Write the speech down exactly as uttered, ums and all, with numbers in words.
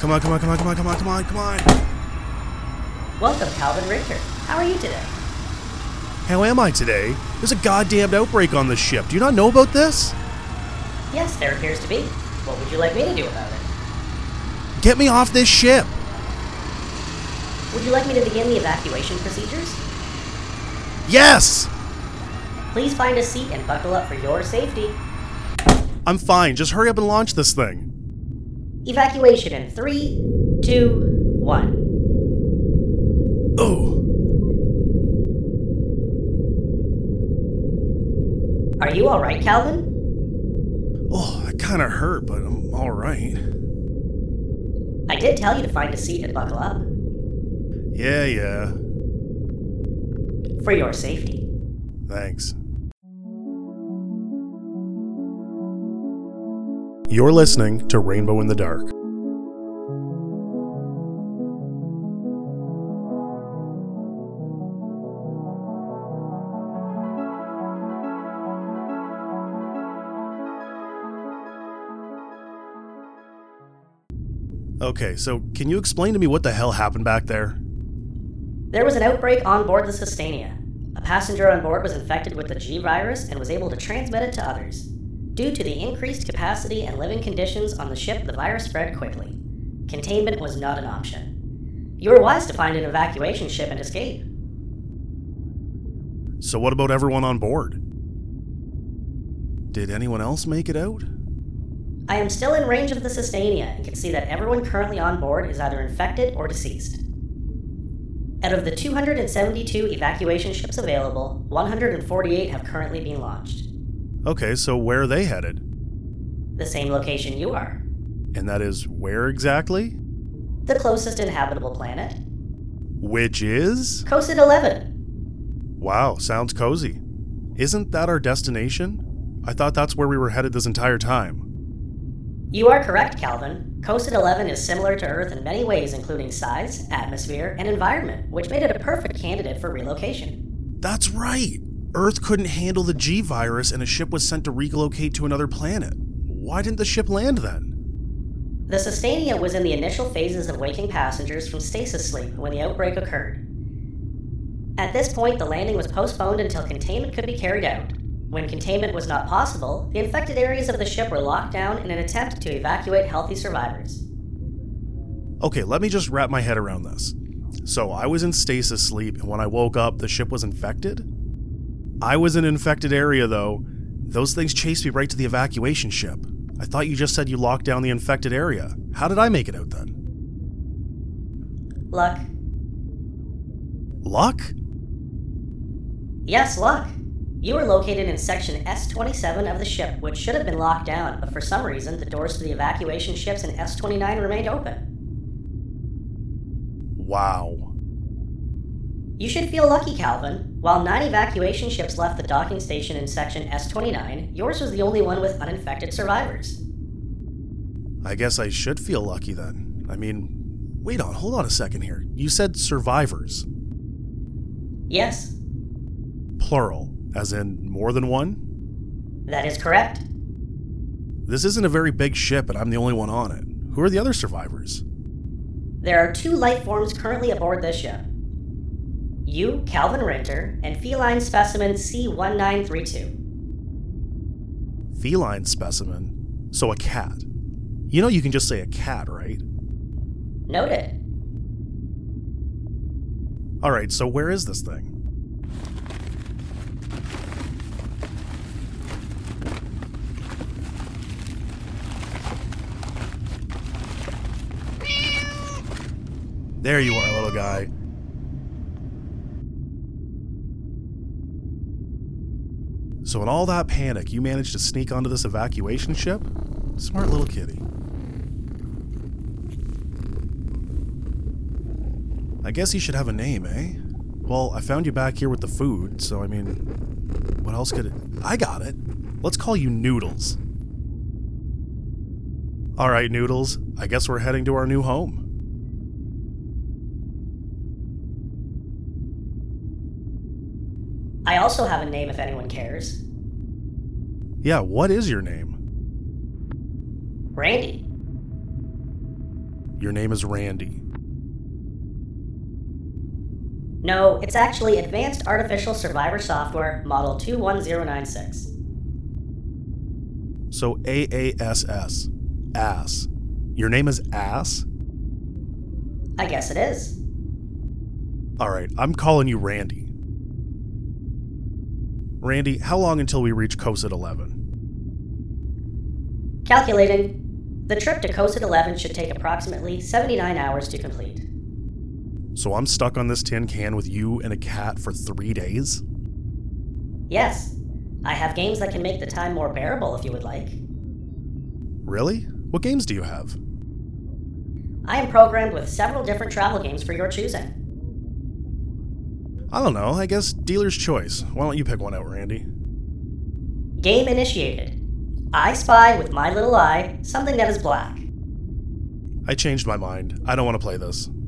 Come on, come on, come on, come on, come on, come on, come on. Welcome, Calvin Richter. How are you today? How am I today? There's a goddamn outbreak on this ship. Do you not know about this? Yes, there appears to be. What would you like me to do about it? Get me off this ship. Would you like me to begin the evacuation procedures? Yes! Please find a seat and buckle up for your safety. I'm fine. Just hurry up and launch this thing. Evacuation in three, two, one. Oh. Are you alright, Calvin? Oh, that kind of hurt, but I'm alright. I did tell you to find a seat and buckle up. Yeah, yeah. For your safety. Thanks. You're listening to Rainbow in the Dark. Okay, so can you explain to me what the hell happened back there? There was an outbreak on board the Sustainia. A passenger on board was infected with the G virus and was able to transmit it to others. Due to the increased capacity and living conditions on the ship, the virus spread quickly. Containment was not an option. You were wise to find an evacuation ship and escape. So what about everyone on board? Did anyone else make it out? I am still in range of the Sustainia and can see that everyone currently on board is either infected or deceased. Out of the two hundred seventy-two evacuation ships available, one hundred forty-eight have currently been launched. Okay, so where are they headed? The same location you are. And that is where exactly? The closest inhabitable planet. Which is? Cosid eleven. Wow, sounds cozy. Isn't that our destination? I thought that's where we were headed this entire time. You are correct, Calvin. Cosid eleven is similar to Earth in many ways, including size, atmosphere, and environment, which made it a perfect candidate for relocation. That's right! Earth couldn't handle the G virus and a ship was sent to relocate to another planet. Why didn't the ship land then? The Sustainia was in the initial phases of waking passengers from stasis sleep when the outbreak occurred. At this point, the landing was postponed until containment could be carried out. When containment was not possible, the infected areas of the ship were locked down in an attempt to evacuate healthy survivors. Okay, let me just wrap my head around this. So I was in stasis sleep, and when I woke up, the ship was infected? I was in an infected area, though. Those things chased me right to the evacuation ship. I thought you just said you locked down the infected area. How did I make it out then? Luck. Luck? Yes, luck. You were located in section S twenty-seven of the ship, which should have been locked down, but for some reason, the doors to the evacuation ships in S twenty-nine remained open. Wow. You should feel lucky, Calvin. While nine evacuation ships left the docking station in section S twenty-nine, yours was the only one with uninfected survivors. I guess I should feel lucky then. I mean, wait on, hold on a second here. You said survivors. Yes. Plural, as in more than one? That is correct. This isn't a very big ship and I'm the only one on it. Who are the other survivors? There are two life forms currently aboard this ship. You, Calvin Richter, and feline specimen C one nine three two. Feline specimen? So a cat. You know you can just say a cat, right? Noted. Alright, so where is this thing? There you are, little guy. So in all that panic, you managed to sneak onto this evacuation ship? Smart little kitty. I guess you should have a name, eh? Well, I found you back here with the food, so I mean, what else could it... I got it. Let's call you Noodles. Alright, Noodles, I guess we're heading to our new home. I also have a name if anyone cares. Yeah, what is your name? Randy. Your name is Randy. No, it's actually Advanced Artificial Survivor Software, Model two one zero nine six. So A A S S. Ass. Your name is Ass? I guess it is. Alright, I'm calling you Randy. Randy, how long until we reach Coset eleven? Calculating. The trip to Coset eleven should take approximately seventy-nine hours to complete. So I'm stuck on this tin can with you and a cat for three days? Yes. I have games that can make the time more bearable if you would like. Really? What games do you have? I am programmed with several different travel games for your choosing. I don't know, I guess dealer's choice. Why don't you pick one out, Randy? Game initiated. I spy with my little eye something that is black. I changed my mind. I don't want to play this.